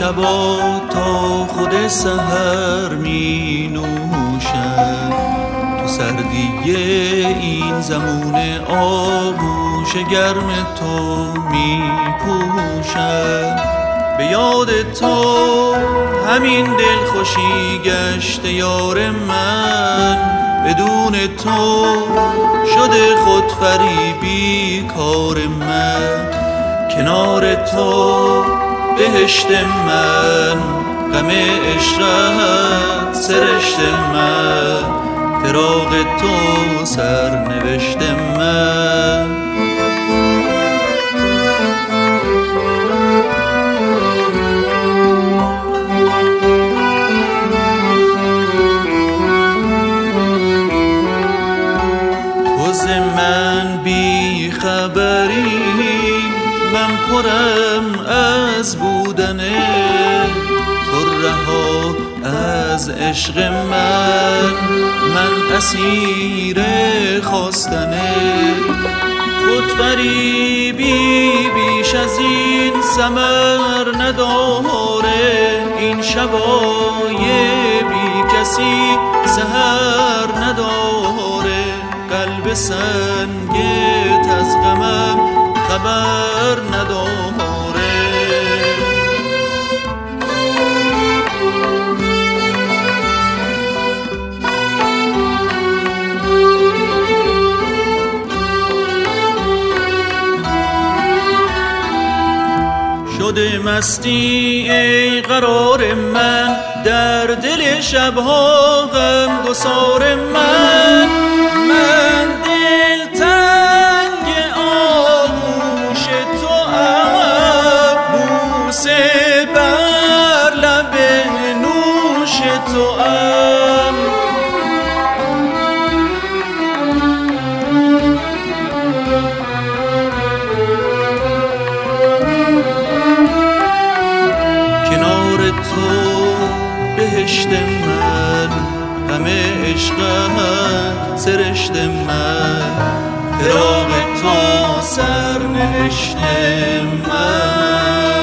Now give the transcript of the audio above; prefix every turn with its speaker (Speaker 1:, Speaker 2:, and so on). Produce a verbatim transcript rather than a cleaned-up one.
Speaker 1: شبا تا خود سحر می نوشم، تو سردی این زمون آغوش گرم تو می پوشم. به یاد تو همین دل خوشی گشت یار من، بدون تو شده خود فریبی کار من. کنار تو بهشت من، غم عشقت سرشت من، فراق تو سرنوشت من. تو ز من بی خبری، من پرم از بودنه، تو رها از عشق من، من اسیر خواستنه. خود فریبی بیش از این ثمر نداره، این شبای بی کسی سحر نداره. قلب سنگت از غمم خبر نداره. شده مستی ای قرار من، در دل شبها غم گسار من. من دل تنگ آغوش تو ام، بوسه بر لب نوش تو ام. کنار تو بهشت من، غم عشقت سرشت من، فراق تو سرنوشت من.